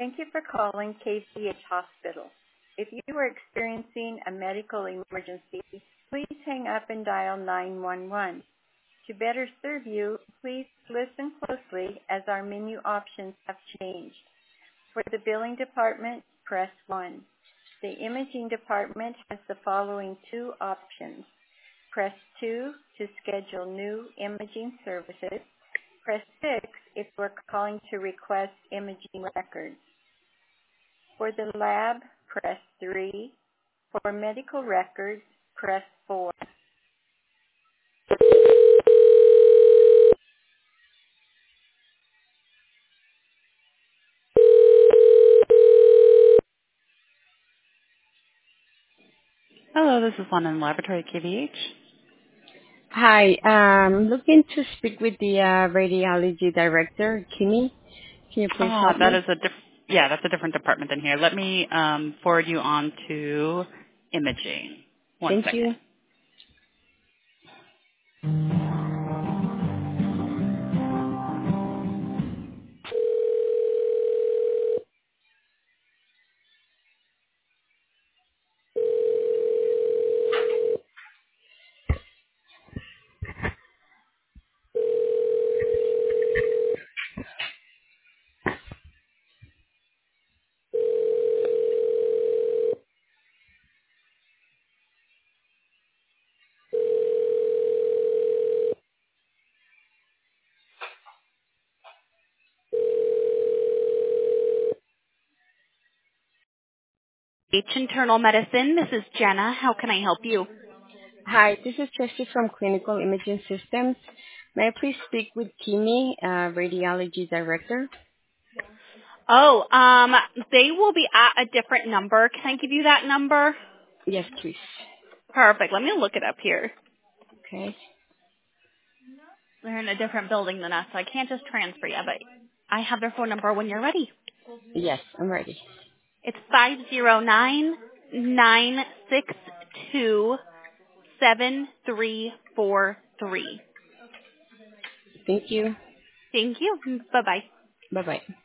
Thank you for calling KVH Hospital. If you are experiencing a medical emergency, please hang up and dial 911. To better serve you, please listen closely as our menu options have changed. For the billing department, press 1. The imaging department has the following two options. Press 2 to schedule new imaging services. Press 6 if we're calling to request imaging records. For the lab, press 3. For medical records, press 4. Hello, this is London Laboratory KVH. Hi, looking to speak with the radiology director, Kimi. Can you please help That me? is that's a different department than here. Let me forward you on to imaging. One Thank second. you. H Internal Medicine. This is Jenna. How can I help you? Hi, this is Jessie from Clinical Imaging Systems. May I please speak with Kimi, radiology director? Oh, they will be at a different number. Can I give you that number? Yes, please. Perfect. Let me look it up here. Okay. They're in a different building than us, so I can't just transfer you, but I have their phone number when you're ready. Yes, I'm ready. It's 509-962-7343. Thank you. Thank you. Bye-bye. Bye-bye.